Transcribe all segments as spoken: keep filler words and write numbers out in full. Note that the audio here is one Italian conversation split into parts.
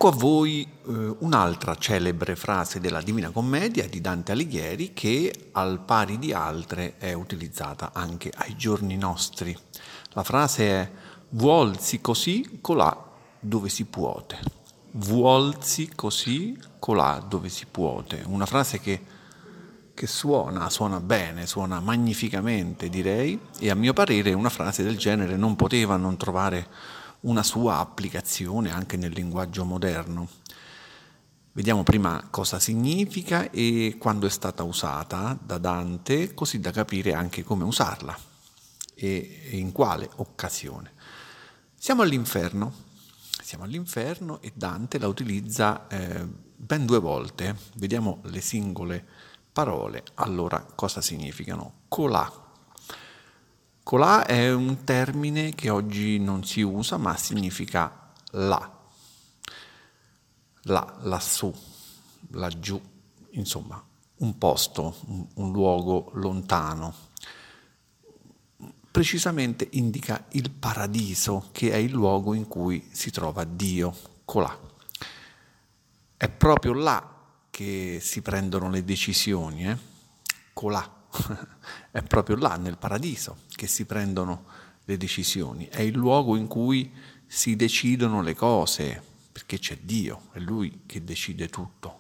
Ecco a voi eh, un'altra celebre frase della Divina Commedia di Dante Alighieri che, al pari di altre, è utilizzata anche ai giorni nostri. La frase è «Vuolsi così colà dove si puote». Vuolsi così colà dove si puote. Una frase che, che suona, suona bene, suona magnificamente, direi, e a mio parere una frase del genere non poteva non trovare una sua applicazione anche nel linguaggio moderno. Vediamo prima cosa significa e quando è stata usata da Dante, così da capire anche come usarla e in quale occasione. Siamo all'inferno, siamo all'inferno e Dante la utilizza eh, ben due volte. Vediamo le singole parole. Allora, cosa significano? Colà. Colà è un termine che oggi non si usa, ma significa là, là, lassù, laggiù, insomma, un posto, un, un luogo lontano. Precisamente indica il paradiso, che è il luogo in cui si trova Dio, colà. È proprio là che si prendono le decisioni, eh? Colà. È proprio là, nel paradiso, che si prendono le decisioni. È il luogo in cui si decidono le cose, perché c'è Dio, è Lui che decide tutto.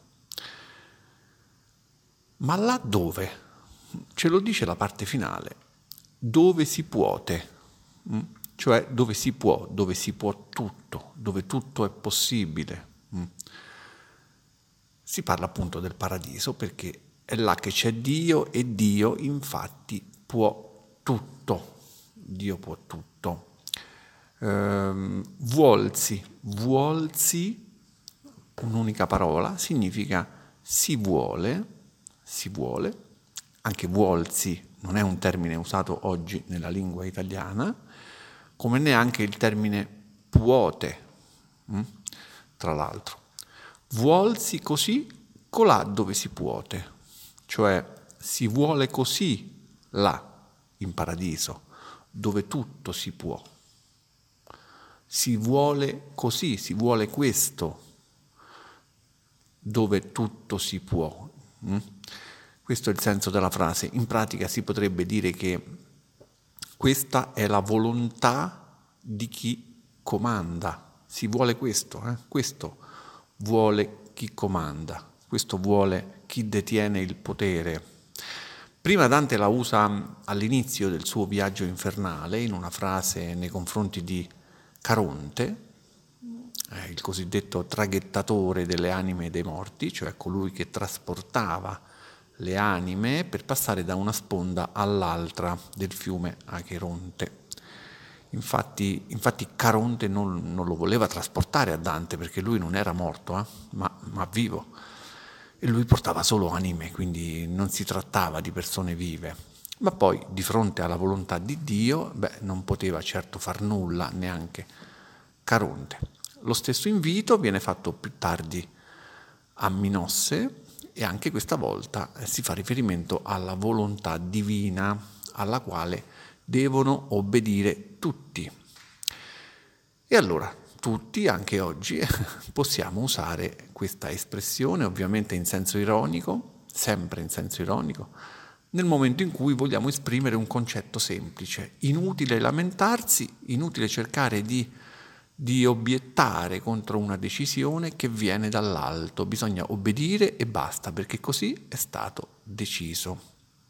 Ma là dove? Ce lo dice la parte finale. Dove si puote, cioè dove si può, dove si può tutto, dove tutto è possibile. Si parla appunto del paradiso perché è là che c'è Dio e Dio infatti può tutto. Dio può tutto. Ehm, vuolsi, vuolsi, un'unica parola, significa si vuole, si vuole, anche vuolsi non è un termine usato oggi nella lingua italiana, come neanche il termine puote, hm? Tra l'altro. Vuolsi così colà dove si puote. Cioè si vuole così là, in paradiso, dove tutto si può. Si vuole così, si vuole questo, dove tutto si può. Questo è il senso della frase. In pratica si potrebbe dire che questa è la volontà di chi comanda. Si vuole questo, eh? Questo vuole chi comanda. Questo vuole chi detiene il potere. Prima Dante la usa all'inizio del suo viaggio infernale, in una frase nei confronti di Caronte, eh, il cosiddetto traghettatore delle anime dei morti, cioè colui che trasportava le anime per passare da una sponda all'altra del fiume Acheronte. Infatti, infatti Caronte non, non lo voleva trasportare a Dante perché lui non era morto, eh, ma, ma vivo. E lui portava solo anime, quindi non si trattava di persone vive. Ma poi, di fronte alla volontà di Dio, beh, non poteva certo far nulla neanche Caronte. Lo stesso invito viene fatto più tardi a Minosse e anche questa volta si fa riferimento alla volontà divina alla quale devono obbedire tutti. E allora, tutti, anche oggi, possiamo usare questa espressione, ovviamente in senso ironico, sempre in senso ironico, nel momento in cui vogliamo esprimere un concetto semplice. Inutile lamentarsi, inutile cercare di, di obiettare contro una decisione che viene dall'alto. Bisogna obbedire e basta, perché così è stato deciso.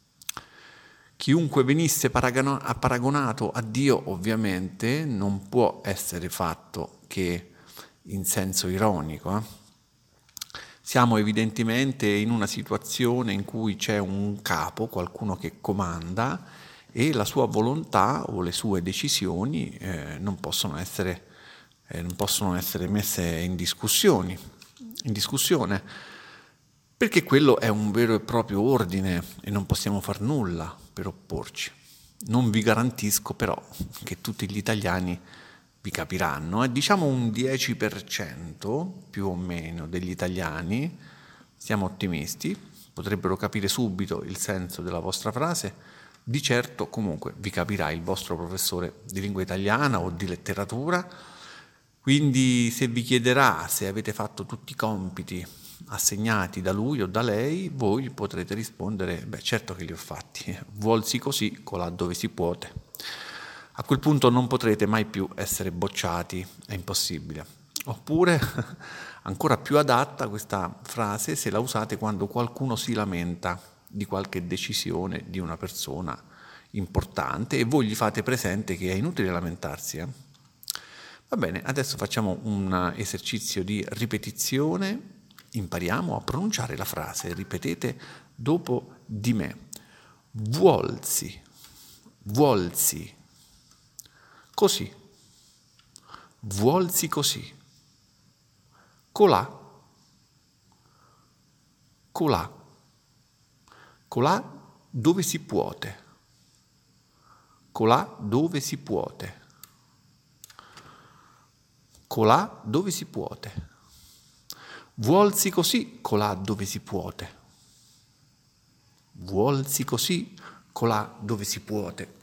Chiunque venisse paragonato a Dio, ovviamente, non può essere fatto che in senso ironico. Eh? Siamo evidentemente in una situazione in cui c'è un capo, qualcuno che comanda, e la sua volontà o le sue decisioni eh, non possono essere, eh, non possono essere messe in discussione, in discussione, perché quello è un vero e proprio ordine e non possiamo far nulla per opporci. Non vi garantisco però che tutti gli italiani vi capiranno. Eh? Diciamo un dieci per cento più o meno degli italiani, siamo ottimisti, potrebbero capire subito il senso della vostra frase. Di certo comunque vi capirà il vostro professore di lingua italiana o di letteratura Quindi se vi chiederà se avete fatto tutti i compiti assegnati da lui o da lei, voi potrete rispondere, beh certo che li ho fatti, vuolsi così, colà dove si puote. A quel punto non potrete mai più essere bocciati, è impossibile. Oppure, ancora più adatta questa frase se la usate quando qualcuno si lamenta di qualche decisione di una persona importante e voi gli fate presente che è inutile lamentarsi. Eh? Va bene, adesso facciamo un esercizio di ripetizione, impariamo a pronunciare la frase, ripetete dopo di me. Vuolsi, vuolsi, così, vuolsi così, colà, colà, colà dove si puote, colà dove si puote, colà dove si puote, vuolsi così, colà dove si puote, vuolsi così, colà dove si puote.